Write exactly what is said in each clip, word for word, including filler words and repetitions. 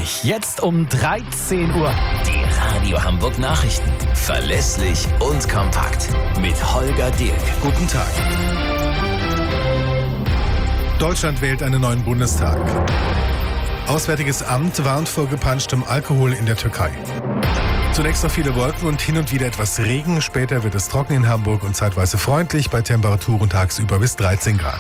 pünktlich, jetzt um dreizehn Uhr. Die Radio Hamburg Nachrichten. Verlässlich und kompakt. Mit Holger Dilk. Guten Tag. Deutschland wählt einen neuen Bundestag. Auswärtiges Amt warnt vor gepanschtem Alkohol in der Türkei. Zunächst noch viele Wolken und hin und wieder etwas Regen. Später wird es trocken in Hamburg und zeitweise freundlich bei Temperaturen tagsüber bis dreizehn Grad.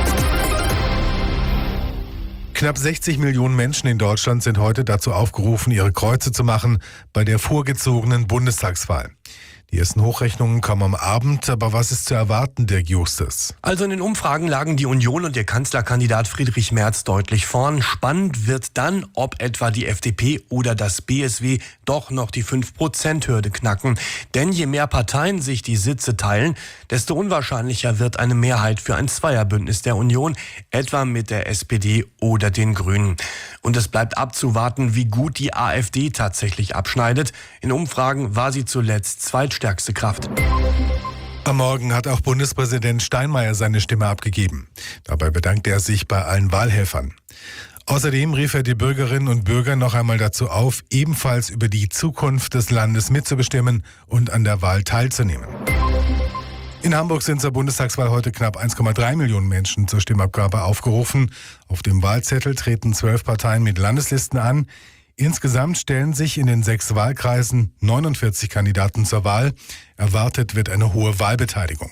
Knapp sechzig Millionen Menschen in Deutschland sind heute dazu aufgerufen, ihre Kreuze zu machen bei der vorgezogenen Bundestagswahl. Die ersten Hochrechnungen kommen am Abend, aber was ist zu erwarten, Dirk Justus? Also in den Umfragen lagen die Union und ihr Kanzlerkandidat Friedrich Merz deutlich vorn. Spannend wird dann, ob etwa die F D P oder das B S W doch noch die fünf Prozent Hürde knacken. Denn je mehr Parteien sich die Sitze teilen, desto unwahrscheinlicher wird eine Mehrheit für ein Zweierbündnis der Union, etwa mit der S P D oder den Grünen. Und es bleibt abzuwarten, wie gut die AfD tatsächlich abschneidet. In Umfragen war sie zuletzt zweitstärkste Kraft. Am Morgen hat auch Bundespräsident Steinmeier seine Stimme abgegeben. Dabei bedankte er sich bei allen Wahlhelfern. Außerdem rief er die Bürgerinnen und Bürger noch einmal dazu auf, ebenfalls über die Zukunft des Landes mitzubestimmen und an der Wahl teilzunehmen. In Hamburg sind zur Bundestagswahl heute knapp eins Komma drei Millionen Menschen zur Stimmabgabe aufgerufen. Auf dem Wahlzettel treten zwölf Parteien mit Landeslisten an. Insgesamt stellen sich in den sechs Wahlkreisen neunundvierzig Kandidaten zur Wahl. Erwartet wird eine hohe Wahlbeteiligung.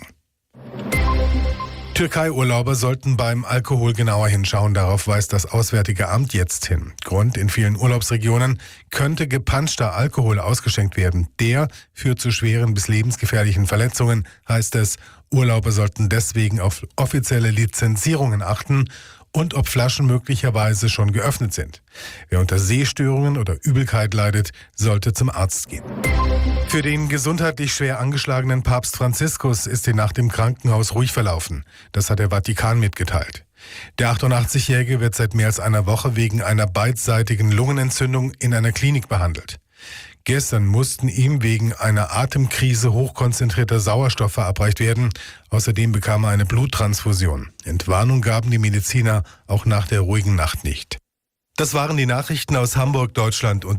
Türkei-Urlauber sollten beim Alkohol genauer hinschauen. Darauf weist das Auswärtige Amt jetzt hin. Grund: in vielen Urlaubsregionen könnte gepanschter Alkohol ausgeschenkt werden. Der führt zu schweren bis lebensgefährlichen Verletzungen, heißt es. Urlauber sollten deswegen auf offizielle Lizenzierungen achten und ob Flaschen möglicherweise schon geöffnet sind. Wer unter Sehstörungen oder Übelkeit leidet, sollte zum Arzt gehen. Für den gesundheitlich schwer angeschlagenen Papst Franziskus ist die Nacht im Krankenhaus ruhig verlaufen. Das hat der Vatikan mitgeteilt. Der achtundachtzigjährige wird seit mehr als einer Woche wegen einer beidseitigen Lungenentzündung in einer Klinik behandelt. Gestern mussten ihm wegen einer Atemkrise hochkonzentrierter Sauerstoff verabreicht werden. Außerdem bekam er eine Bluttransfusion. Entwarnung gaben die Mediziner auch nach der ruhigen Nacht nicht. Das waren die Nachrichten aus Hamburg, Deutschland und